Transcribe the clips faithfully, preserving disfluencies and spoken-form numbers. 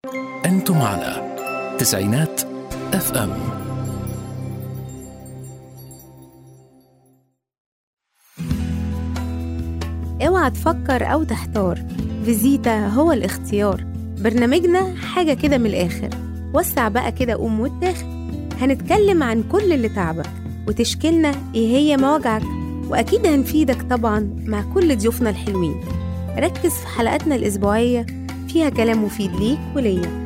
أنتم على تسعينات أف أم. اوعى تفكر أو تحتار، فيزيتا هو الاختيار. برنامجنا حاجة كده من الآخر، وسع بقى كده قوم واتاخد. هنتكلم عن كل اللي تعبك وتشكيلنا ايه هي مواجعك، وأكيد هنفيدك طبعا مع كل ضيوفنا الحلوين. ركز في حلقاتنا الأسبوعية، فيها كلام مفيد ليك وليا.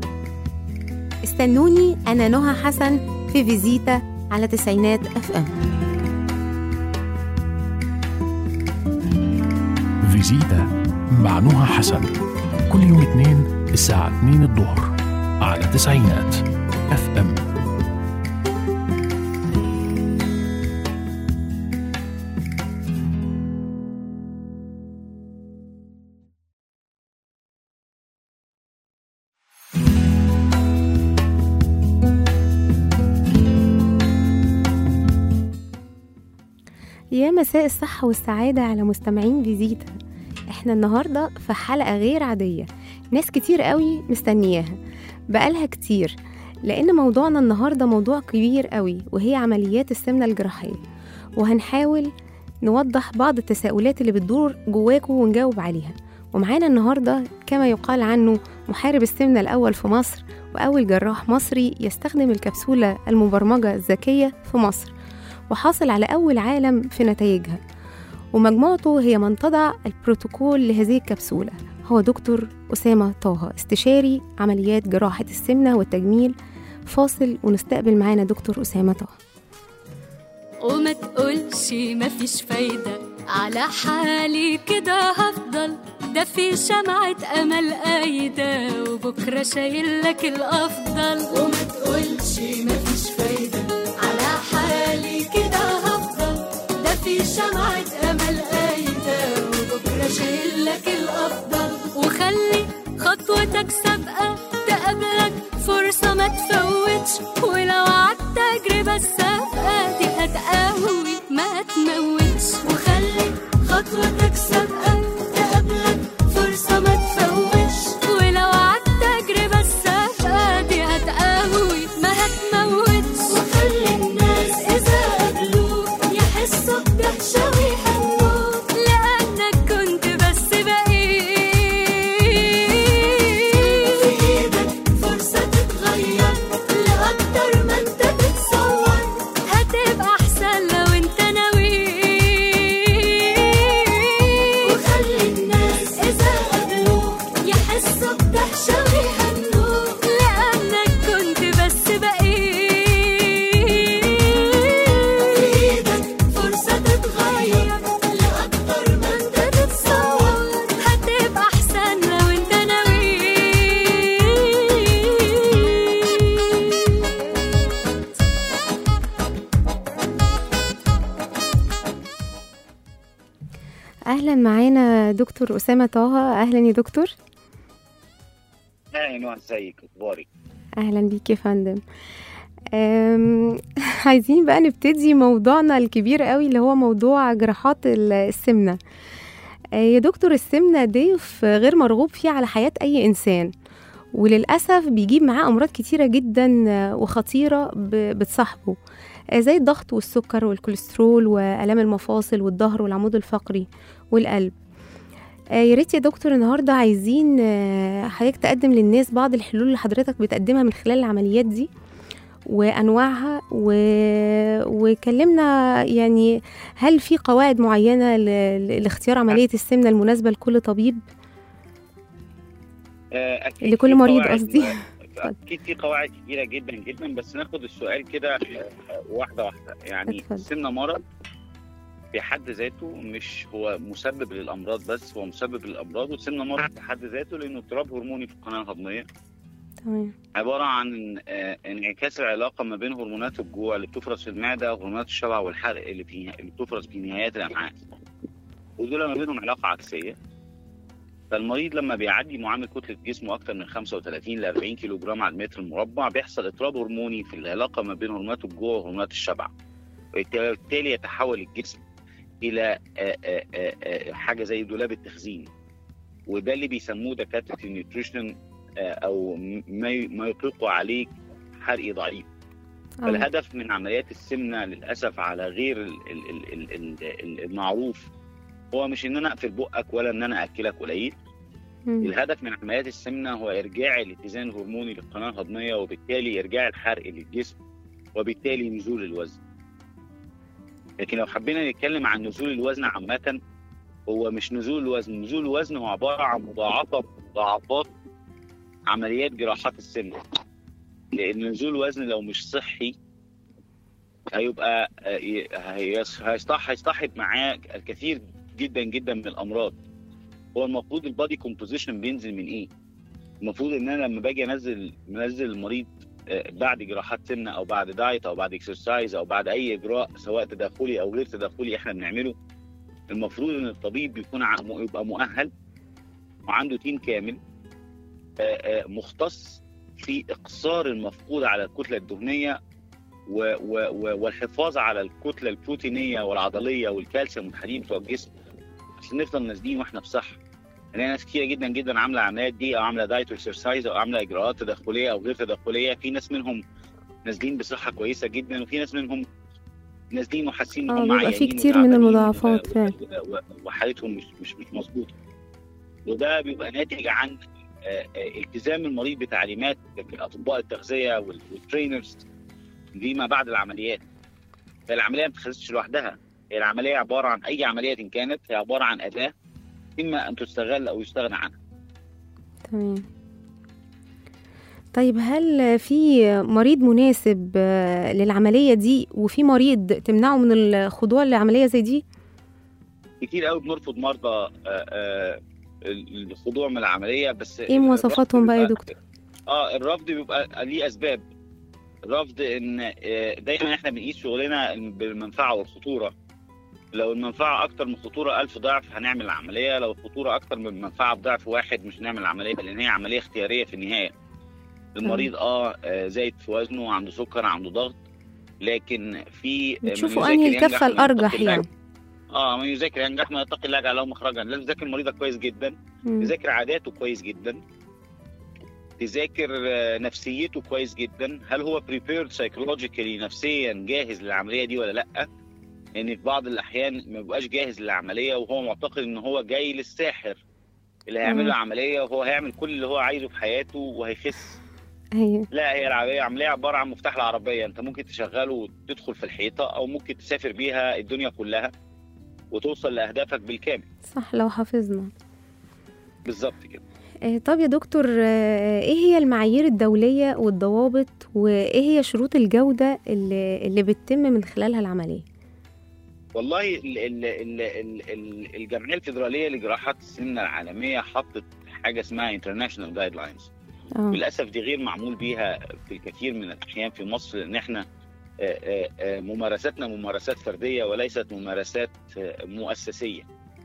استنوني أنا نهى حسن في فيزيتا على تسعينات أف أم. فيزيتا مع نهى حسن كل يوم اثنين الساعة اثنين الظهر على تسعينات أف أم. يا مساء الصحة والسعادة على مستمعين فيزيتا. احنا النهاردة في حلقة غير عادية، ناس كتير قوي مستنياها بقالها كتير، لأن موضوعنا النهاردة موضوع كبير قوي، وهي عمليات السمنة الجراحية. وهنحاول نوضح بعض التساؤلات اللي بتدور جواكوا ونجاوب عليها. ومعانا النهاردة كما يقال عنه محارب السمنة الأول في مصر، وأول جراح مصري يستخدم الكبسولة المبرمجة الذكية في مصر، وحاصل على أول عالم في نتائجها. ومجموعته هي من تضع البروتوكول لهذه الكبسولة. هو دكتور أسامة طه، استشاري عمليات جراحة السمنة والتجميل. فاصل ونستقبل معانا دكتور أسامة طه. وما تقولش مفيش فايدة، على حالي كده هفضل، ده في شمعة أمل قايدة، وبكرة شايلك الأفضل. وما تقولش مفيش فايدة، على حالي كده هفضل، ده في شمعة أمل قايدة، وبكرة شايلك الأفضل. وخلي خطوتك سابقة تقابلك فرصة ما تفوتش، ولو عدت تجربة السابقة دي هتقوي ما تموتش. وخلي خطوتك سابقة تقابلك فرصة ما تفوتش، ولو عدت تجربة السابقة دي هتقوي ما هتموتش. وخلي الناس إذا قابلوك يحسوا بدهشة ويهنوك، لأنك كنت بس بقيت في إيدك فرصة تتغير لأكتر ما أنت تتصور. هتبقى أحسن لو أنت ناوي. وخلي الناس إذا قابلوك يحسوا بدهشة ويهنوك، لأنك كنت بس بقيت في إيدك فرصة تتغير لأكتر ما أنت تتصور. هتبقى أحسن لو أنت ناوي. أهلا معانا دكتور أسامة طه. أهلا يا دكتور. اهلا، ازيك؟ اخبارك؟ أهلا بيك يا فندم. أم، عايزين بقى نبتدي موضوعنا الكبير قوي اللي هو موضوع جراحات ال- السمنة. أه، يا دكتور، السمنة ضيف غير مرغوب فيه على حياة أي إنسان، وللأسف بيجيب معاه أمراض كتيرة جدا آه، وخطيرة ب- بتصاحبه، آه، زي الضغط والسكر والكوليسترول وآلام المفاصل والظهر والعمود الفقري والقلب. آه، يا ريت يا دكتور النهارده عايزين آه، حضرتك تقدم للناس بعض الحلول اللي حضرتك بتقدمها من خلال العمليات دي وأنواعها، و... وكلمنا يعني هل في قواعد معينة ل... ل- لاختيار عملية السمنة المناسبة لكل طبيب، آه، اكيد لكل في مريض قواعد- قصدي؟ اكيد في قواعد كتيره جدا جدا، بس ناخد السؤال كده آه، واحده واحده. يعني اتفضل. السمنه مرض في حد ذاته، مش هو مسبب للامراض بس، هو مسبب للامراض. والسمنه مرض في حد ذاته لانه اضطراب هرموني في القناه الهضميه، تمام. عباره عن آه، انعكاس العلاقه ما بين هرمونات الجوع اللي بتفرز في المعده وهرمونات الشبع والحرق اللي في اللي بتفرز في نهايات الامعاء، ودول ما بينهم علاقه عكسيه. فالمريض لما بيعدي معامل كتله جسمه اكثر من خمسة وثلاثين ل أربعين كيلو جرام على المتر المربع، بيحصل اضطراب هرموني في العلاقه ما بين هرمونات الجوع وهرمونات الشبع، وبالتالي يتحول الجسم الى آه، آه، آه، آه، حاجه زي دولاب التخزين. وده اللي بيسموه دكاتره النيوتريشن او ما ما يطلقوا عليه حرق ضعيف. فالهدف من عمليات السمنه للاسف على غير ال- ال- ال- ال- المعروف هو مش ان انا اقفل بقك ولا ان انا اكلك قليل. مم. الهدف من عمليات السمنه هو ارجاع الاتزان الهرموني للقناه الهضميه، وبالتالي ارجاع الحرق للجسم، وبالتالي نزول الوزن. لكن لو حبينا نتكلم عن نزول الوزن عامه، هو مش نزول الوزن، نزول الوزن هو عباره عن مضاعفه مضاعفات عمليات جراحات السمنه. لان نزول الوزن لو مش صحي هيبقى هيصطح هيصطحب معاه الكثير جدا جدا من الامراض. هو المفروض البادي كومبوزيشن بينزل من ايه؟ المفروض ان انا لما باجي انزل منزل المريض بعد جراحات سمنه او بعد دايت او بعد اكسرسايز او بعد اي اجراء سواء تداخلي او غير تداخلي احنا بنعمله، المفروض ان الطبيب يكون يبقى مؤهل وعنده تيم كامل مختص في اقصار المفقود على الكتله الدهنيه والحفاظ على الكتله البروتينيه والعضليه والكالسيوم والحديد بتوع الجسم عشان نفضل نازلين واحنا بصحه. يعني ناس كتير جدا جدا عامله عمليات دي او عامله دايت واكسرسايز او عامله اجراءات تداخليه او غير تداخليه، في ناس منهم نازلين بصحه كويسه جدا وفي ناس منهم نازلين وحاسين ان هم عيانين. في كتير من المضاعفات فعلا وحالتهم مش مش مش مظبوطه. وده بيبقى ناتج عن التزام المريض بتعليمات اطباء التغذيه والترينرز دي ما بعد العمليات. فالعمليه ما بتتخذش لوحدها، هي العمليه عباره عن اي عمليه إن كانت هي عباره عن اداه اما ان تستغل او يستغنى عنها. تمام. طيب هل في مريض مناسب للعمليه دي وفي مريض تمنعه من الخضوع لعمليه زي دي؟ كتير قوي بنرفض مرضى الخضوع من العمليه. بس ايه مواصفاتهم بقى يا دكتور؟ اه الرفض بيبقى ليه اسباب. الرفض ان دايما احنا بنقيس شغلنا بالمنفعه والخطوره. لو المنفعه اكتر من خطوره ألف ضعف هنعمل العمليه، لو الخطوره اكتر من المنفعه بضعف واحد مش هنعمل العمليه، لان هي عمليه اختياريه في النهايه. المريض اه زايد في وزنه، عنده سكر، عنده ضغط، لكن في بتشوفوا انهي الكفه الارجح يعني؟ اه من يذاكر ينجح ما يتقي الله يجعل له مخرجا. لازم تذاكر مريضك كويس جدا، تذاكر عاداته كويس جدا، تذاكر نفسيته كويس جدا. هل هو prepared psychologically نفسيا جاهز للعمليه دي ولا لا؟ لان يعني في بعض الاحيان ما بيبقاش جاهز للعمليه وهو معتقد ان هو جاي للساحر اللي هيعمل له عمليه وهو هيعمل كل اللي هو عايزه في حياته وهيخس. ايوه. لا، هي العمليه عمليه عباره عن مفتاح العربيه، انت ممكن تشغله وتدخل في الحيطه او ممكن تسافر بيها الدنيا كلها وتوصل لاهدافك بالكامل. صح لو حافظنا. بالظبط كده. طب يا دكتور، ايه هي المعايير الدولية والضوابط وايه هي شروط الجودة اللي, اللي بتتم من خلالها العملية؟ والله ال ال ال ال الجمعية الفيدرالية لجراحات السمنة العالمية حطت حاجة اسمها international guidelines. أوه. للأسف دي غير معمول بيها في الكثير من الأحيان في مصر، لأن احنا ممارساتنا ممارسات فردية وليست ممارسات مؤسسية.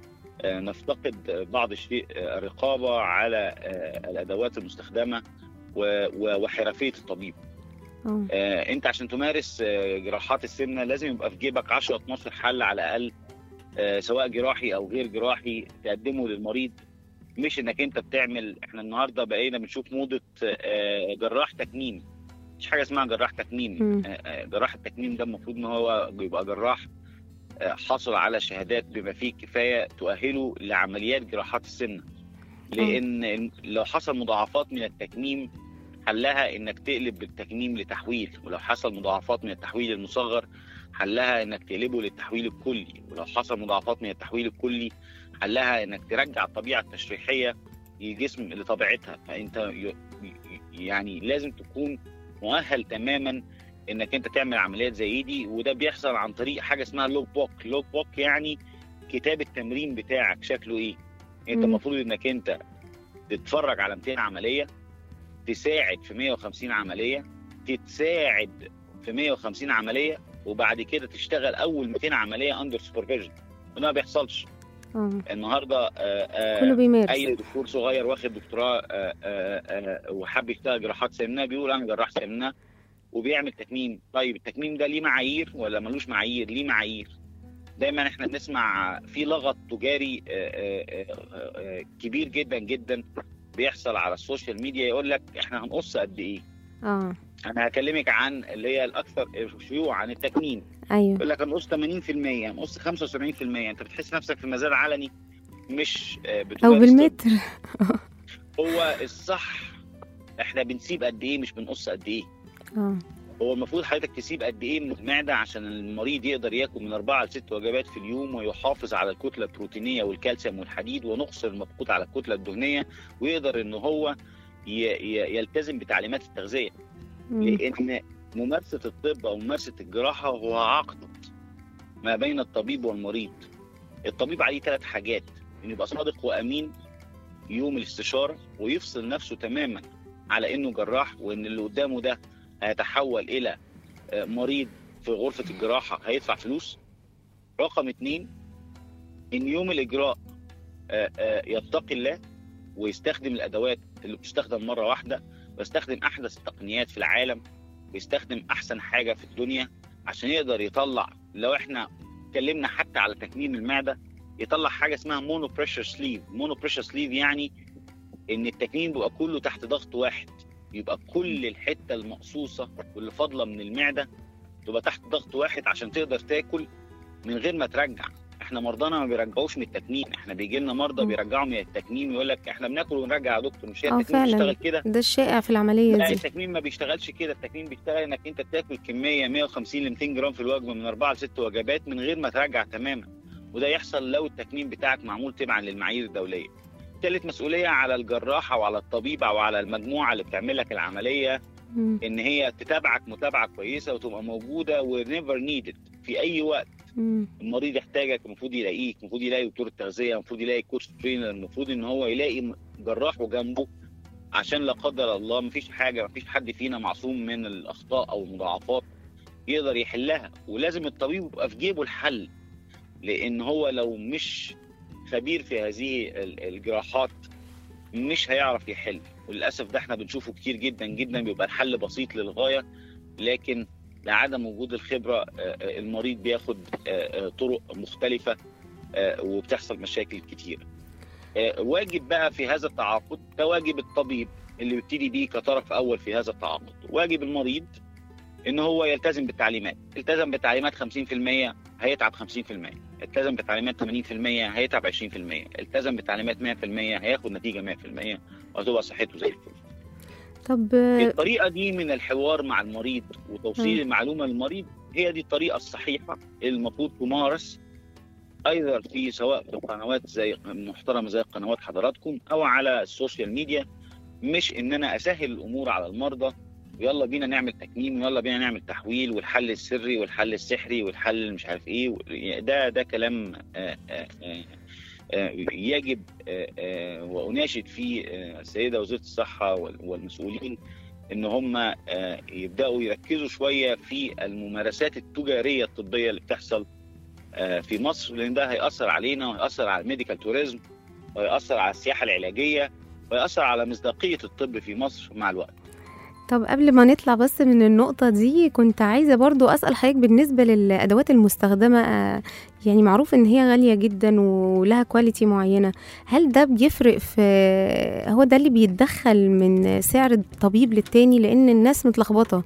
نفتقد بعض الشيء الرقابة على الأدوات المستخدمة وحرفية الطبيب. أوه. أنت عشان تمارس جراحات السمنة لازم يبقى في جيبك عشرة اتناشر حل على الأقل، سواء جراحي أو غير جراحي تقدمه للمريض. مش إنك أنت بتعمل، إحنا النهاردة بقينا بنشوف موضة جراح تكميم. مش حاجة اسمها جراح تكميم. جراح التكميم ده المفروض إن هو يبقى جراح حصل على شهادات بما فيه الكفايه تؤهله لعمليات جراحات السمنه. لان لو حصل مضاعفات من التكميم حلها انك تقلب التكميم لتحويل، ولو حصل مضاعفات من التحويل المصغر حلها انك تقلبه للتحويل الكلي، ولو حصل مضاعفات من التحويل الكلي حلها انك ترجع الطبيعه التشريحيه للجسم لطبيعتها. فانت يعني لازم تكون مؤهل تماما انك انت تعمل عمليات زي دي، وده بيحصل عن طريق حاجه اسمها لوج بوك. لوج بوك يعني كتاب التمرين بتاعك شكله ايه. انت المفروض انك انت تتفرج على مئتين عمليه، تساعد في مئة وخمسين عمليه، تتساعد في مئة وخمسين عمليه، وبعد كده تشتغل اول مئتين عمليه اندر سوبرفيجن. وده ما بيحصلش. أوه. النهارده كله بيمارس. اي دكتور صغير واخد دكتوراه وحب يشتغل جراحات سمنه بيقول انا جراح سمنه وبيعمل تكميم. طيب التكميم ده ليه معايير ولا ملوش معايير؟ ليه معايير. دايما احنا بنسمع في لغط تجاري كبير جدا جدا بيحصل على السوشيال ميديا يقول لك احنا هنقص قد ايه. اه انا هكلمك عن اللي هي الاكثر شيوعا عن التكميم. ايوه يقول لك هنقص ثمانين في المية، هنقص خمسة وسبعين في المية. انت بتحس نفسك في مزاد علني مش آه، او بتمارس طب. بالمتر. هو الصح احنا بنسيب قد ايه مش بنقص قد ايه. اه هو المفروض حضرتك تسيب قد ايه من المعده عشان المريض يقدر ياكل من أربعة لست وجبات في اليوم ويحافظ على الكتله البروتينيه والكالسيوم والحديد ونقص المفقود على الكتله الدهنيه، ويقدر ان هو ي- ي- يلتزم بتعليمات التغذيه. مم. لان ممارسه الطب او ممارسه الجراحه هو عقد ما بين الطبيب والمريض. الطبيب عليه ثلاث حاجات: انه يبقى صادق وامين يوم الاستشاره، ويفصل نفسه تماما على انه جراح، وان اللي قدامه ده هيتحول الى آه، مريض في غرفه الجراحه هيدفع فلوس. رقم اتنين، ان يوم الاجراء آه، آه، يتقي الله ويستخدم الادوات اللي بتستخدم مره واحده، ويستخدم احدث التقنيات في العالم، ويستخدم احسن حاجه في الدنيا عشان يقدر يطلع. لو احنا اتكلمنا حتى على تكميم المعده، يطلع حاجه اسمها مونو بريشر سليف. مونو بريشر سليف يعني ان التكميم بيبقى كله تحت ضغط واحد، يبقى كل الحته المقصوصه واللي فاضله من المعده تبقى تحت ضغط واحد عشان تقدر تاكل من غير ما ترجع. احنا مرضانا ما بيرجعوش من التكميم، احنا بيجي لنا مرضى مم. بيرجعوا من التكميم يقول لك احنا بناكل ونرجع يا دكتور. مش هي اه التكميم فعلا بيشتغل كده؟ ده الشائع في العملية لا، دي. التكميم ما بيشتغلش كده. التكميم بيشتغل انك انت بتاكل كميه مية وخمسين ل مئتين جرام في الوجبه من أربعة لست وجبات من غير ما ترجع تماما، وده يحصل لو التكميم بتاعك معمول تبعا للمعايير الدوليه. ثالث مسؤوليه على الجراح او على الطبيب او على المجموعه اللي بتعمل لك العمليه، مم. ان هي تتابعك متابعه كويسه وتبقى موجوده ونيفر نيدد. في اي وقت مم. المريض يحتاجك المفروض يلاقيك، المفروض يلاقي دكتور التغذيه، المفروض يلاقي كوتش ترينر، المفروض ان هو يلاقي جراح وجنبه، عشان لا قدر الله مفيش حاجه، مفيش حد فينا معصوم من الاخطاء او المضاعفات يقدر يحلها. ولازم الطبيب يبقى في جيبه الحل، لان هو لو مش خبير في هذه ال- الجراحات مش هيعرف يحل. وللاسف ده احنا بنشوفه كتير جدا جدا، بيبقى الحل بسيط للغايه، لكن لعدم وجود الخبره آه، آه، المريض بياخد آه، آه، طرق مختلفه آه، وبتحصل مشاكل كتير. آه، واجب بقى في هذا التعاقد ده واجب الطبيب اللي بيبتدي بيه كطرف اول في هذا التعاقد. واجب المريض ان هو يلتزم بالتعليمات. التزم بالتعليمات خمسين في المية هيتعب خمسين في المية، التزم بالتعليمات ثمانين في المية هيتعب عشرين في المية، التزم بالتعليمات مية في المية هياخد نتيجه مية في المية وهتبقى صحته زي الفل. طب الطريقه دي من الحوار مع المريض وتوصيل مم. المعلومه للمريض هي دي الطريقه الصحيحه اللي المفروض تمارس، ايضا في سواء في قنوات زي محترمه زي قنوات حضراتكم او على السوشيال ميديا. مش ان انا اسهل الامور على المرضى ويلا بينا نعمل تكميم ويلا بينا نعمل تحويل والحل السري والحل السحري والحل مش عارف ايه. ده ده كلام آآ آآ آآ يجب آآ واناشد فيه السيده وزيره الصحه والمسؤولين ان هم يبداوا يركزوا شويه في الممارسات التجاريه الطبيه اللي بتحصل في مصر، لان ده هيأثر علينا وهيأثر على الميديكال توريزم وهيأثر على السياحه العلاجيه ويأثر على مصداقيه الطب في مصر مع الوقت. طب قبل ما نطلع بس من النقطة دي كنت عايزة برضو أسأل حضرتك بالنسبة للأدوات المستخدمة، آه، يعني معروف إن هي غالية جدا ولها كواليتي معينة. هل ده بيفرق في هو ده اللي بيتدخل من سعر الطبيب للتاني؟ لأن الناس متلخبطة،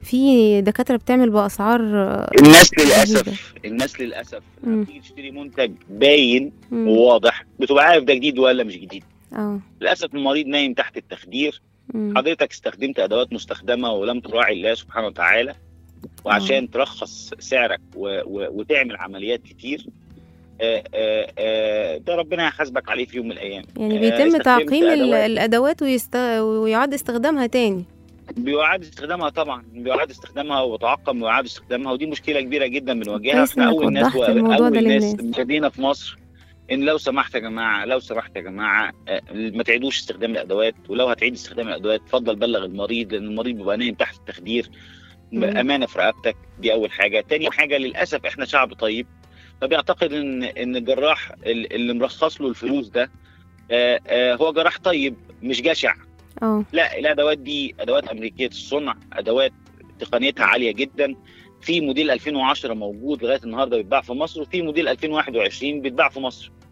في دكاترة بتعمل بأسعار آه، الناس غريبة. للاسف الناس للاسف مم. لما تيجي تشتري منتج باين مم. وواضح بتبقى عارف ده جديد ولا مش جديد. اه للاسف المريض نايم تحت التخدير. مم. حضرتك استخدمت ادوات مستخدمه ولم تراعي الله سبحانه وتعالى، وعشان ترخص سعرك و... و... وتعمل عمليات كتير آه، آه، آه، ده ربنا هيحاسبك عليه في يوم من الايام. يعني آه، بيتم استخدمت تعقيم ال- أدوات الأدوات ويست... ويعاد استخدامها تاني. بيعاد استخدامها، طبعا بيعاد استخدامها وتعقم ويعاد استخدامها، ودي مشكله كبيره جدا بنواجهها. كويس احنا إنك اول ناس وضحت الموضوع ده اول ناس للناس. ابتدينا في مصر ان لو سمحت يا جماعه لو سمحت يا جماعه آه، ما تعيدوش استخدام الادوات، ولو هتعيد استخدام الادوات اتفضل بلغ المريض، لان المريض بيبقى نايم تحت التخدير. مم. امانه في رقبتك، دي اول حاجه. تاني حاجه للاسف احنا شعب طيب فبيعتقد ان ان الجراح ال- اللي مرخص له الفلوس ده آه، آه، هو جراح طيب مش جشع. اه لا، الادوات دي ادوات امريكيه الصنع، ادوات تقنيتها عاليه جدا. في موديل ألفين وعشرة موجود لغايه النهارده بيتباع في مصر، وفي موديل ألفين وواحد وعشرين بيتباع في مصر.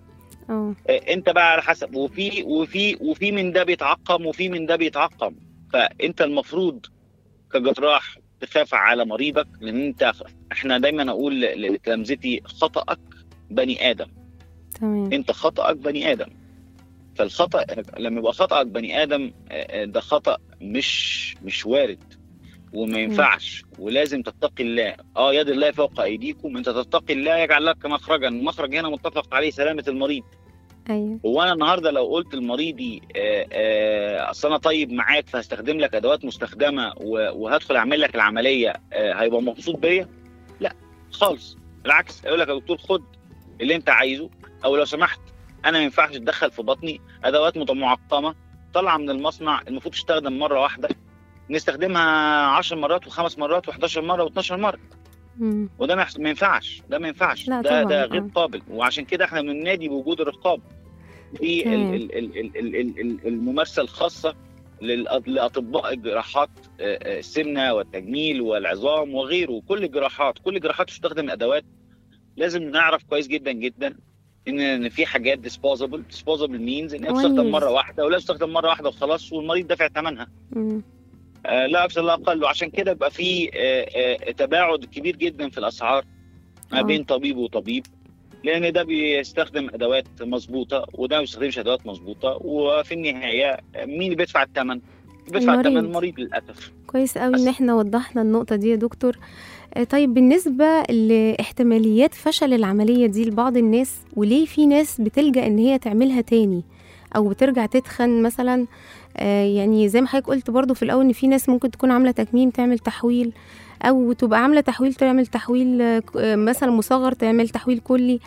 اه آه، انت بقى على حسب، وفي وفي وفي من ده بيتعقم وفي من ده بيتعقم. فانت المفروض كجراح تخاف على مريضك، لان انت، احنا دايما اقول لتلامذتي خطأك بني ادم. تمام. انت خطأك بني ادم. فالخطأ لما يبقى خطأك بني ادم، آه، ده خطأ مش مش وارد وما ينفعش، ولازم تتقي الله. اه يد الله فوق ايديكم، انت تتقي الله يجعل لك مخرجا. المخرج هنا متفق عليه سلامة المريض. ايوه. هو انا النهارده لو قلت لمريضي آه، آه، اصل انا طيب معاك فهستخدم لك ادوات مستخدمه و- وهدخل اعمل لك العمليه، آه، هيبقى مبسوط بيا؟ لا خالص، بالعكس يقول لك يا دكتور خد اللي انت عايزه، او لو سمحت انا ما ينفعش تدخل في بطني ادوات مت- معقمه طالعه من المصنع المفروض تستخدم مره واحده، نستخدمها عشر مرات وخمس مرات وحداشر مره واتناشر مره. مم. وده ما يحس- ما ينفعش، ده ما ينفعش، لا ده طبعاً، ده غير آه. قابل. وعشان كده احنا بننادي بوجود الرقابه في تمام. ال- ال- ال- ال- ال- ال- الممارسه الخاصه للأط- لاطباء الجراحات، آه، آه، السمنه والتجميل والعظام وغيره. كل الجراحات كل الجراحات تستخدم ادوات. لازم نعرف كويس جدا جدا ان إن في حاجات ديسبوزبل. ديسبوزبل مينز ان هي One تستخدم use. مره واحده، ولا تستخدم مره واحده وخلاص والمريض دافع ثمنها. مم. آه، لا اكثر لا اقل. وعشان كده بقى في آه، آه، تباعد كبير جدا في الاسعار ما آه. بين طبيب وطبيب، لان ده بيستخدم ادوات مظبوطه وده ما بيستخدمش ادوات مظبوطه. وفي النهايه مين اللي بيدفع الثمن؟ اللي بيدفع المريض. الثمن المريض للاسف. كويس قوي بس. ان احنا وضحنا النقطة دي يا دكتور. آه، طيب بالنسبة لاحتماليات فشل العملية دي لبعض الناس، وليه في ناس بتلجأ ان هي تعملها تاني او بترجع تتخن مثلا؟ آه، يعني زي ما حضرتك قلت برضو في الاول ان في ناس ممكن تكون عاملة تكميم تعمل تحويل، او تبقى عاملة تحويل تعمل تحويل آه، ك- آه، مثلا مصغر تعمل تحويل كلي.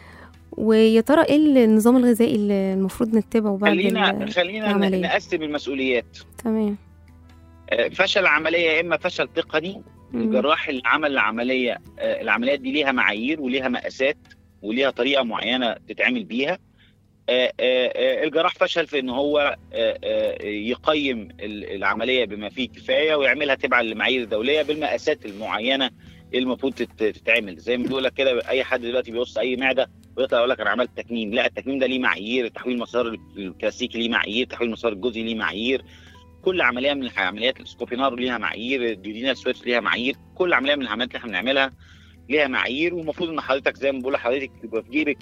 ويا ترى ايه النظام الغذائي اللي المفروض نتبعه بعد خلينا ال- خلينا العملية؟ نقسم المسؤوليات. تمام. آه، فشل العمليه يا اما فشل تقني. مم. الجراح اللي عمل العمليه، آه، العمليات دي ليها معايير وليها مقاسات وليها طريقه معينه تتعمل بيها. آه، آه، آه، الجراح فشل في ان هو آه، آه، يقيم ال- العمليه بما فيه كفايه ويعملها تبعا للمعايير الدوليه بالمقاسات المعينه اللي المفروض تت- تتعمل. زي ما بيقول لك كده، اي حد دلوقتي بيبص اي معده ويطلع يقول لك انا عملت تكميم. لا، التكميم ده ليه معايير، تحويل المسار الكلاسيكي ليه معايير، تحويل المسار الجزئي ليه معايير، كل عمليه من العمليات السكوبينار ليها معايير، الديودينال سويتش ليها معايير، كل عمليه من العمليات اللي احنا بنعملها ليها معايير. والمفروض ان حضرتك زي ما بقول لحضرتك يبقى في جيبك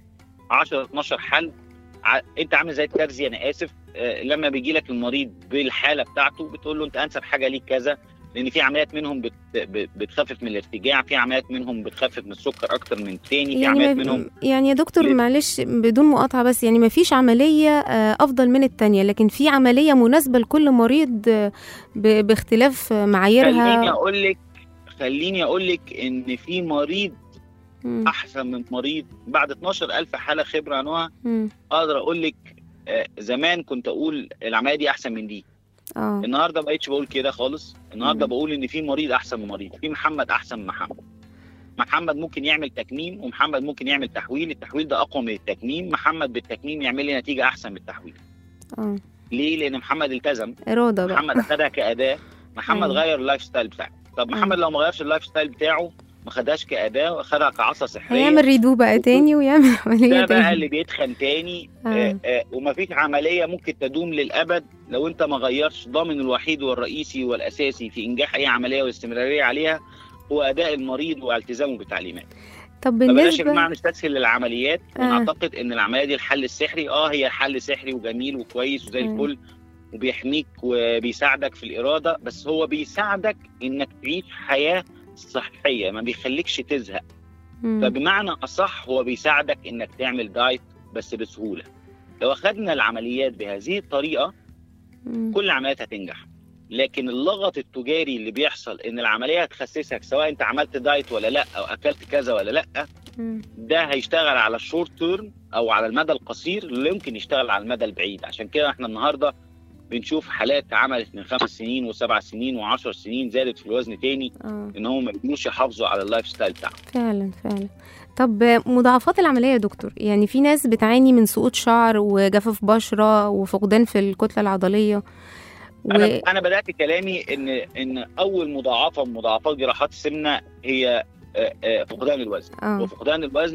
عشرة اتناشر حل. ع- انت عامل زي الترزي، انا اسف، آه، لما بيجي لك المريض بالحاله بتاعته بتقول له انت انسب حاجه ليك كذا، لان في عمليات منهم بت... ب- بتخفف من الارتجاع، في عمليات منهم بتخفف من السكر اكتر من الثاني، في يعني عمليات ما منهم يعني يا دكتور ليه؟ معلش بدون مقاطعة، بس يعني ما فيش عملية آه، أفضل من التانية، لكن في عملية مناسبة لكل مريض آه، ب- باختلاف خليني معاييرها. اقول لك خليني اقول لك ان في مريض مم. احسن من مريض. بعد اتناشر الف حاله خبره يا نهى مم. اقدر اقول لك، آه، زمان كنت اقول العمليه دي احسن من دي، اه النهارده ما بقتش بقول كده خالص. النهارده مم. بقول ان في مريض احسن من مريض، في محمد احسن من محمد. محمد ممكن يعمل تكميم ومحمد ممكن يعمل تحويل، التحويل ده اقوى من التكميم. محمد بالتكميم يعمل لي نتيجه احسن من التحويل. اه ليه؟ لان محمد التزم، إرادة بقى. محمد خدها كاداه، محمد أيوة. غير اللايف ستايل بتاعه. طب محمد أيوة. لو ما غيرش اللايف ستايل بتاعه، ما خدهاش كاداه، خدها كعصا سحريه، هيعمل ريدو بقى تاني ويعمل عملية ده بقى اللي تاني. بيتخن تاني. آه. آه. آه ومفيش عمليه ممكن تدوم للابد لو انت ما غيرش. ضامن الوحيد والرئيسي والاساسي في انجاح اي عمليه والاستمراريه عليها هو اداء المريض والتزامه بالتعليمات. طب فبلاش يا بالنسبة جماعه نستسهل للعمليات آه. ونعتقد ان العمليه دي الحل السحري. اه هي حل سحري وجميل وكويس وزي آه. الفل وبيحميك وبيساعدك في الاراده، بس هو بيساعدك انك تعيش حياه صحيه، ما بيخليكش تزهق. مم. فبمعنى اصح هو بيساعدك انك تعمل دايت بس بسهوله. لو اخذنا العمليات بهذه الطريقه مم. كل العمليات هتنجح. لكن اللغط التجاري اللي بيحصل ان العمليه هتخسسك سواء انت عملت دايت ولا لا، او اكلت كذا ولا لا، مم. ده هيشتغل على الشورت تيرم او على المدى القصير، اللي يمكن يشتغل على المدى البعيد. عشان كده احنا النهارده بنشوف حالات عملت من خمس سنين وسبع سنين وعشر سنين زادت في الوزن تاني، اه ان هم ما يقدروش يحافظوا على اللايف ستايل بتاعهم. فعلا فعلا. طب مضاعفات العملية يا دكتور، يعني في ناس بتعاني من سقوط شعر وجفاف بشرة وفقدان في الكتلة العضلية و... انا انا بدات كلامي ان ان اول مضاعفه من مضاعفات جراحات السمنه هي آه، آه، فقدان الوزن. آه. وفقدان الوزن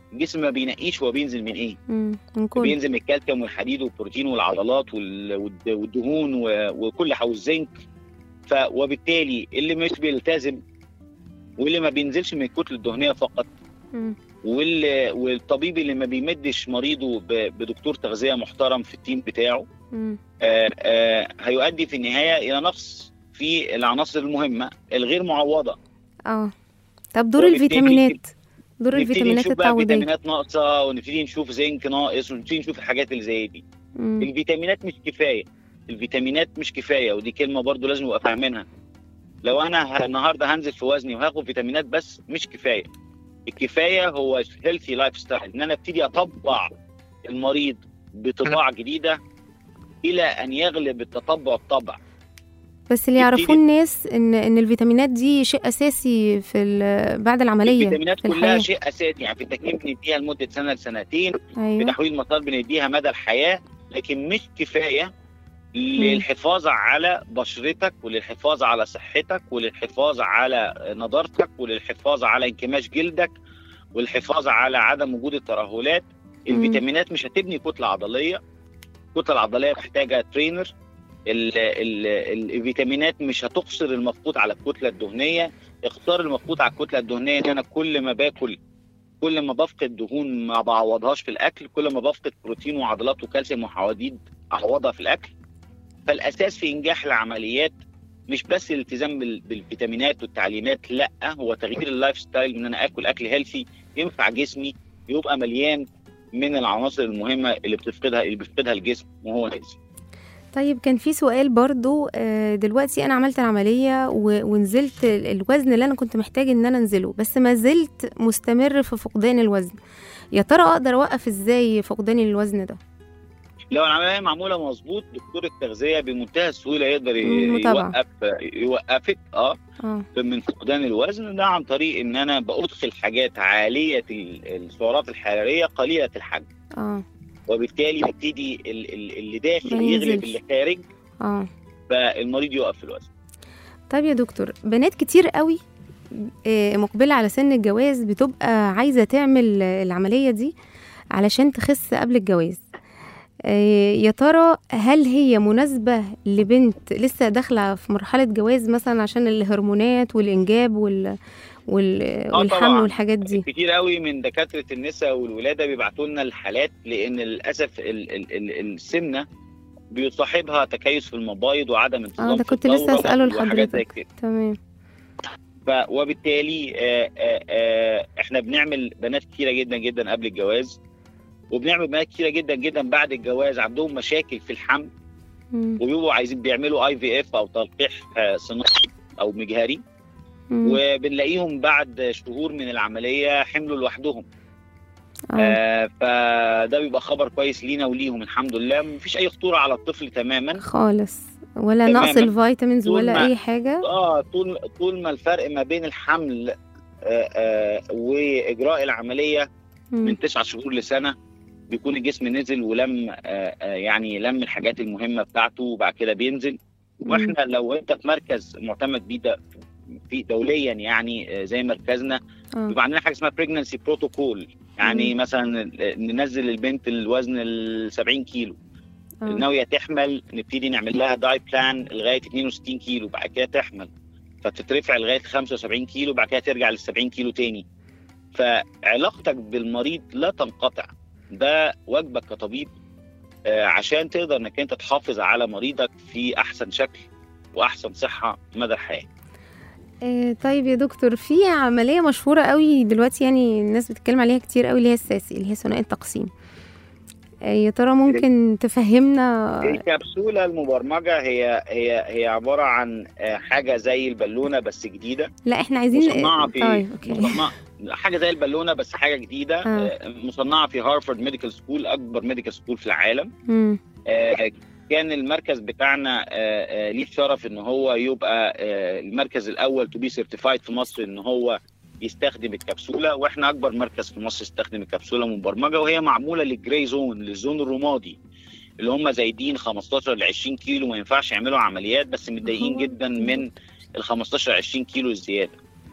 الجسم ما بينقيش هو بينزل من ايه. مم. من كل بينزل من الكالسيوم والحديد والبروتين والعضلات وال- والد- والدهون و- وكل حاجه والزنك. ف وبالتالي اللي مش بيلتزم واللي ما بينزلش من الكتله الدهنيه فقط، مم. واللي والطبيب اللي ما بيمدش مريضه ب- بدكتور تغذيه محترم في التيم بتاعه، مم. آه، آه، هيؤدي في النهايه الى نقص في العناصر المهمه الغير معوضه. اه طب دور وبالتالي الفيتامينات دور نبتدي الفيتامينات نشوف بقى التعويضية. فيتامينات ناقصه، ونبتدي نشوف زنك ناقص، ونبتدي نشوف الحاجات اللي زي دي. مم. الفيتامينات مش كفايه، الفيتامينات مش كفايه، ودي كلمه برضو لازم نبقى فاهمينها. لو انا ه- النهارده هنزل في وزني وهاخد فيتامينات بس مش كفايه. الكفايه هو هيلثي لايف ستايل، ان انا ابتدي اطبع المريض بطباع جديده الى ان يغلب التطبع الطبع. بس اللي يبتدي- يعرفوه الناس ان ان الفيتامينات دي شيء اساسي في ال- بعد العمليه الفيتامينات في كلها الحياه. شيء اساسي، يعني في التكميم بنديها لمده سنه لسنتين، في ايوه تحويل المسار بنديها مدى الحياه، لكن مش كفايه للحفاظ على بشرتك وللحفاظ على صحتك وللحفاظ على نضارتك وللحفاظ على انكماش جلدك والحفاظ على عدم وجود الترهلات. مم. الفيتامينات مش هتبني كتله عضليه، الكتله العضليه محتاجه ترينر. ال ال ال الفيتامينات مش هتقصر المفقود على الكتله الدهنيه. اقصار المفقود على الكتله الدهنيه ان انا كل ما باكل كل ما بفقد دهون ما بعوضهاش في الاكل، كل ما بفقد بروتين وعضلات وكالسيوم وحواديد اعوضها في الاكل. فالاساس في انجاح العمليات مش بس الالتزام بال- بالفيتامينات والتعليمات، لا، هو تغيير اللايف ستايل، ان انا اكل اكل هيلثي ينفع جسمي يبقى مليان من العناصر المهمه اللي بتفقدها اللي بيفقدها الجسم وهو هيلثي. طيب كان في سؤال برضو، آه، دلوقتي انا عملت العمليه و- ونزلت ال- الوزن اللي انا كنت محتاج ان انا انزله، بس ما زلت مستمر في فقدان الوزن. يا ترى اقدر اوقف ازاي فقدان الوزن ده؟ لو العمليه معموله مظبوط، دكتور التغذيه بمنتهى السهوله يقدر ي- متابعة. يوقف يوقفك اه اه من فقدان الوزن ده عن طريق ان انا بادخل حاجات عاليه ال- السعرات الحراريه قليله الحجم، اه وبالتالي بيبتدي ال- ال- اللي داخل ما يغلب ينزلش. اللي خارج، اه فالمريض يقف في الوزن. طيب يا دكتور، بنات كتير قوي آه، مقبلة على سن الجواز بتبقى عايزة تعمل آه، العملية دي علشان تخس قبل الجواز. آه، يا ترى هل هي مناسبة لبنت لسه داخلة في مرحلة جواز مثلا عشان الهرمونات والإنجاب وال... وال... آه والحمل طبعاً. والحاجات دي؟ كتير قوي من دكاتره النساء والولاده بيبعتوا لنا الحالات، لان للاسف ال- ال- ال- السمنه بيصاحبها تكيس في المبايض وعدم انتظام اه ده في كنت لسه الدورة أسأله وحاجات زي لحضرتك. كده. تمام. ف وبالتالي آه، آه، آه، احنا بنعمل بنات كتيره جدا جدا قبل الجواز، وبنعمل بنات كتيره جدا جدا بعد الجواز عندهم مشاكل في الحمل، مم. وبيبقوا عايزين بيعملوا اي في اف او تلقيح آه، صناعي او مجهري، مم. وبنلاقيهم بعد شهور من العمليه حملوا لوحدهم. اه آه فده بيبقى خبر كويس لينا وليهم، الحمد لله مفيش اي خطوره على الطفل تماما. خالص، ولا تماماً. نقص الفيتامينز طول ولا ما- أي حاجة. اه طول طول ما الفرق ما بين الحمل آه آه واجراء العمليه مم. من تسعة شهور لسنه بيكون الجسم نزل ولم آه آه يعني لم الحاجات المهمه بتاعته وبعد كده بينزل. واحنا لو انت في مركز معتمد بيه ده- في دوليا يعني آه زي مركزنا، اه بيبقى عندنا حاجه اسمها بريجنانسي بروتوكول، يعني مم. مثلا ننزل البنت الوزن ال سبعين كيلو، اه ناويه تحمل نبتدي نعمل لها داي بلان لغايه اتنين وستين كيلو، بعد كده تحمل فتترفع لغايه خمسة وسبعين كيلو، بعد كده ترجع لل سبعين كيلو تاني. فعلاقتك بالمريض لا تنقطع، ده واجبك كطبيب آه، عشان تقدر انك انت تحافظ على مريضك في احسن شكل واحسن صحه مدى الحياه. آه، طيب يا دكتور، في عملية مشهورة قوي دلوقتي يعني الناس بتتكلم عليها كتير قوي، اللي هي الساسي، اللي هي ثنائي التقسيم. آه، يا ترى ممكن تفهمنا؟ الكبسوله المبرمجه هي هي هي عباره عن آه، حاجه زي البالونه بس جديده، لا احنا عايزين مصنعه في طيب اوكي. مصنعه حاجه زي البالونه بس حاجه جديده، آه. آه، مصنعه في هارفارد ميديكال سكول، اكبر ميديكال سكول في العالم. مم. آه، كان المركز بتاعنا آه، آه، ليه الشرف ان هو يبقى آه، المركز الاول تو بي سيرتيفايد في مصر ان هو يستخدم الكبسوله، واحنا اكبر مركز في مصر يستخدم الكبسوله مبرمجه، وهي معموله للجراي زون، للزون الرمادي اللي هم زايدين خمستاشر ل عشرين كيلو ما ينفعش يعملوا عمليات، بس متضايقين جدا من ال خمستاشر عشرين كيلو الزياده.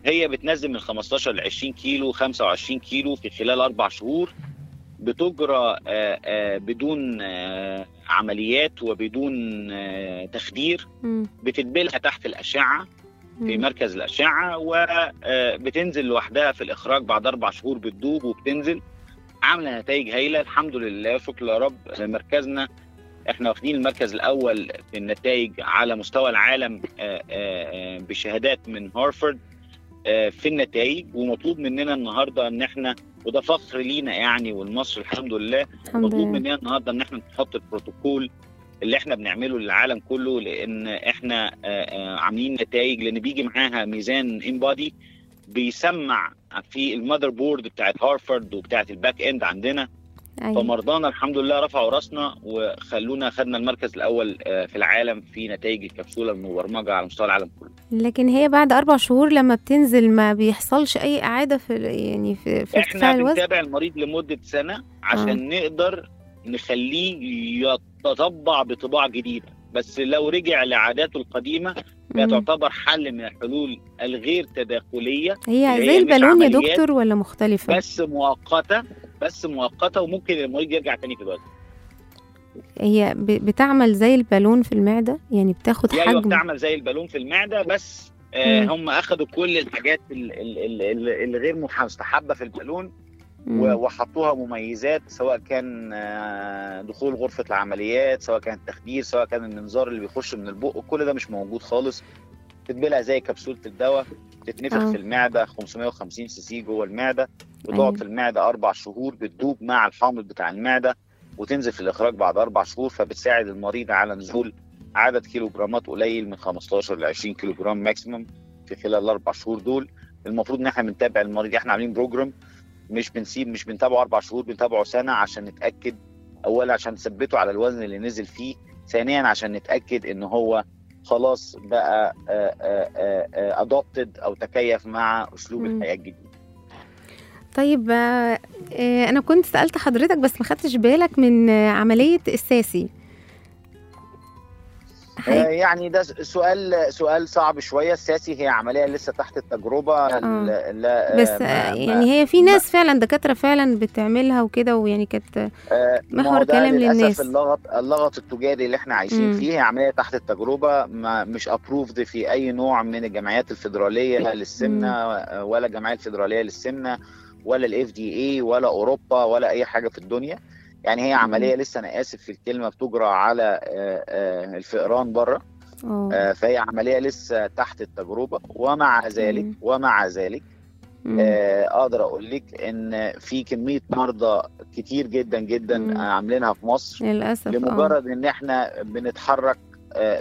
هي بتنزل من خمستاشر ل عشرين كيلو، خمسة وعشرين كيلو في خلال اربع شهور، بتجرى آه، آه، بدون آه، عمليات وبدون آه، تخدير. مم. بتتبلها تحت الاشعه في مم. مركز الاشعه، وبتنزل لوحدها في الاخراج بعد اربع شهور، بتدوب وبتنزل، عامله نتائج هايله الحمد لله، شكر يا رب. مركزنا احنا واخدين المركز الاول في النتائج على مستوى العالم آه، آه، بشهادات من هارفارد آه، في النتائج، ومطلوب مننا النهارده ان احنا، وده فخر لينا يعني والمصر الحمد لله، الحمد مطلوب لله. مننا النهارده ان احنا نحط البروتوكول اللي احنا بنعمله للعالم كله، لان احنا آه، آه، عاملين نتائج، لان بيجي معاها ميزان انبادي بيسمع في المذر بورد بتاعت هارفارد وبتاعت الباك اند عندنا. أيوة. فمرضانا الحمد لله رفعوا راسنا وخلونا خدنا المركز الاول آه، في العالم في نتائج الكبسوله المبرمجه على مستوى العالم كله. لكن هي بعد أربع شهور لما بتنزل ما بيحصلش أي إعادة في يعني في, في ارتفاع احنا الوزن؟ بنتابع المريض لمده سنه عشان آه. نقدر نخليه يتطبع بطباع جديده، بس لو رجع لعاداته القديمه ده تعتبر حل من الحلول الغير تداخليه. هي اللي زي هي مش البالون يا عمليات، دكتور ولا مختلفة؟ بس مؤقته، بس مؤقته وممكن المريض يرجع تاني في الوزن. هي ب- بتعمل زي البالون في المعدة، يعني بتاخد هي ايوه حجم. بتعمل زي البالون في المعده، بس آه مم. هم اخذوا كل الحاجات ال- ال- ال- ال- الغير مستحبه في البالون مم. و- وحطوها مميزات، سواء كان آه، دخول غرفه العمليات، سواء كان التخدير، سواء كان المنظار اللي بيخش من البق، كل ده مش موجود خالص. تتبلها زي كبسوله الدواء، تتنفخ آه. في المعده خمسمية وخمسين سي سي جوه المعده، أيوة. وتقعد في المعده اربع شهور، بتدوب مع الحامض بتاع المعده وتنزل في الاخراج بعد اربع شهور، فبتساعد المريض على نزول عدد كيلو جرامات قليل من خمستاشر ل عشرين كيلو جرام ماكسيمم في خلال الاربع شهور دول. المفروض ان احنا بنتابع المريض، احنا عاملين بروجرام، مش بنسيب مش بنتابعه اربع شهور، بنتابعه سنه عشان نتاكد، اولا عشان نثبته على الوزن اللي نزل فيه، ثانيا عشان نتاكد ان هو خلاص بقى ادوبتد او تكيف مع اسلوب مم. الحياه الجديد. طيب آه، آه، أنا كنت سألت حضرتك بس ما خدتش بالك من آه، عملية الساسي. آه، حي... يعني ده سؤال سؤال صعب شويه. الساسي هي عمليه لسه تحت التجربه. آه. لا لا بس آه، آه، ما- يعني ما- هي في ما- ناس فعلا دكاترة فعلا بتعملها وكده، ويعني كانت آه، ما محور هو ده كلام للأسف للناس. اللغط اللغط التجاري اللي احنا عايشين مم. فيه. هي عمليه تحت التجربه، ما مش ابروفد في اي نوع من الجمعيات الفيدراليه للسمنه، آه، ولا الجمعيه الفيدراليه للسمنه، ولا الاف دي اي، ولا اوروبا، ولا اي حاجه في الدنيا. يعني هي عمليه لسه، انا اسف في الكلمه، بتجرى على آه، آه، الفئران بره. اه آه، فهي عمليه لسه تحت التجربه، ومع ذلك مم. ومع ذلك مم. آه، اقدر اقول لك ان في كميه مرضى كتير جدا جدا مم. عاملينها في مصر، للأسف اه لمجرد ان احنا بنتحرك آه،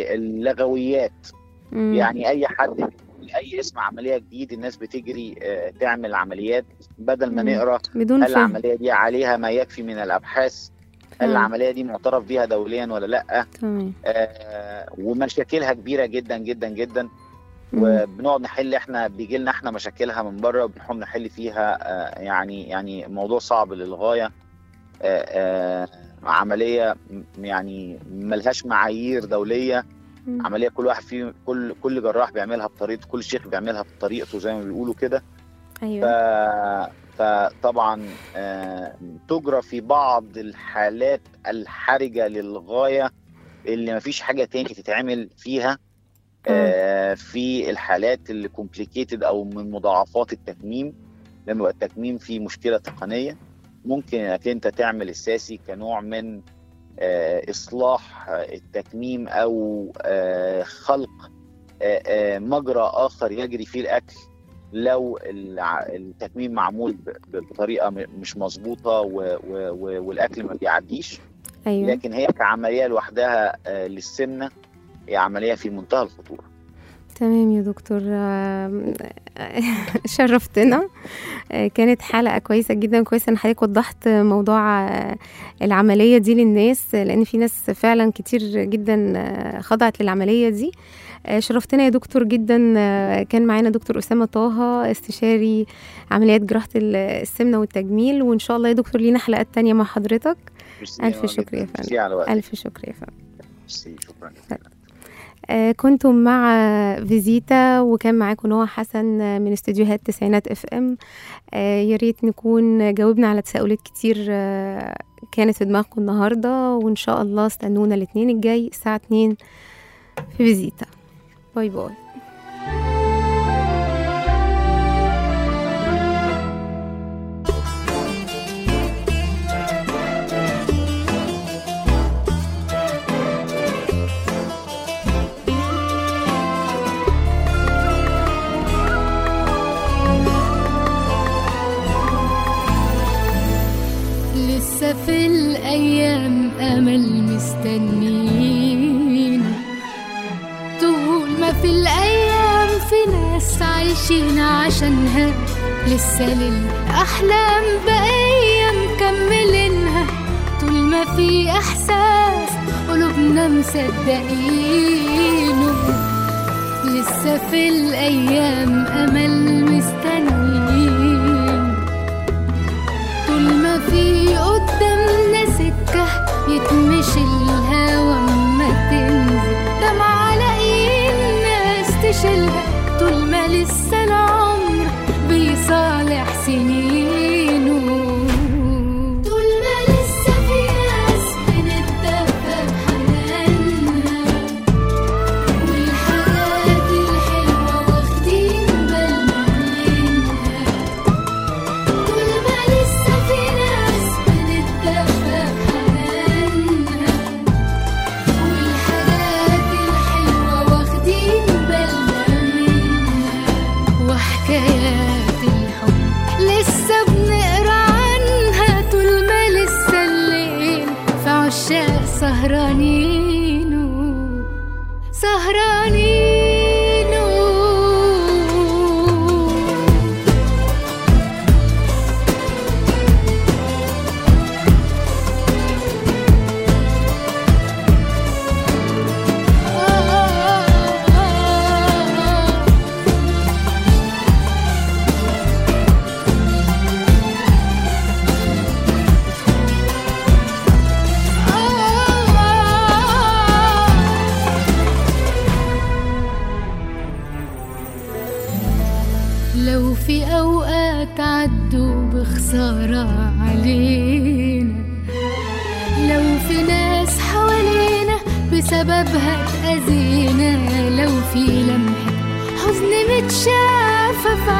باللغويات. مم. يعني اي حد اي اسم عمليه جديد الناس بتجري آه، تعمل عمليات، بدل ما مم. نقرا بدون هل فهم. العمليه دي عليها ما يكفي من الابحاث، هل مم. العمليه دي معترف بيها دوليا ولا لا. تمام. آه، ومشاكلها كبيره جدا جدا جدا، مم. وبنقعد نحل، احنا بيجي لنا احنا مشاكلها من بره وبنحاول نحل فيها. آه، يعني يعني موضوع صعب للغايه. آه، آه، عمليه م- يعني ملهاش معايير دوليه، مم. عمليه كل واحد فيه كل كل جراح بيعملها بطريقته، كل شيخ بيعملها بطريقته زي ما بيقولوا كده. ف ايوه. فطبعا آه، تجرى في بعض الحالات الحرجه للغايه اللي مفيش حاجه تاني تتعمل فيها. آه، في الحالات اللي كومبليكيتد او من مضاعفات التكميم، لما يبقى التكميم فيه مشكله تقنيه، ممكن انك انت تعمل الساسي كنوع من آه، اصلاح التكميم، او آه، خلق آه، آه، مجرى اخر يجري فيه الاكل لو الع- التكميم معمول ب- ب- بطريقه م- مش مظبوطه و- و- و- والاكل ما بيعديش. ايوه. لكن هي كعمليه لوحدها آه، للسمنه هي عمليه في منتهى الخطوره. تمام يا دكتور. آم، شرفتنا. آه، كانت حلقة كويسة جدا، كويس ان حضرتك وضحت موضوع آه، العملية دي للناس، لان في ناس فعلا كتير جدا آه، خضعت للعملية دي. آه، شرفتنا يا دكتور جدا. آه، كان معانا دكتور أسامة طه، استشاري عمليات جراحة السمنة والتجميل، وان شاء الله يا دكتور لينا حلقات تانية مع حضرتك. ميرسي ألف جداً. شكر يا فندم. ميرسي على وقتك. ألف شكر يا فندم. ميرسي، شكرا. آه كنتم مع فيزيتا، وكان معاكم نوع حسن من استديوهات تسعينات اف ام. آه يا ريت نكون جاوبنا على تساؤلات كتير آه كانت في دماغكم النهارده، وان شاء الله استنونا الاثنين الجاي الساعه اتنين في فيزيتا. باي باي. لسه في الأيام أمل مستنين، طول ما في الأيام في ناس عايشين عشانها، لسه للأحلام بقية مكملينها، طول ما في إحساس قلوبنا مصدقينه. لسه في الأيام أمل مستنين، طول ما في قدامنا سكة يتمشي الهوا اما تنزل دمعة لاقيين ناس تشيلها، طول ما لسه العمر بيصالح سنينه، طول ما لسه في ناس بنتدفى بحنانها، والحاجات الحلوة واخدين بالنا منها، طول ما لسه في ناس بنتدفى بحنانها، والحاجات الحلوة واخدين بالنا منها، وحكايات الحب لسه بنقرا عنها، طول ما لسه الليل في عشاق سهرانينه سهرانينه. لو في أوقات عدوا بخسارة علينا، لو في ناس حوالينا بسببها اتأذينا، لو في لمحة حزن متشافة في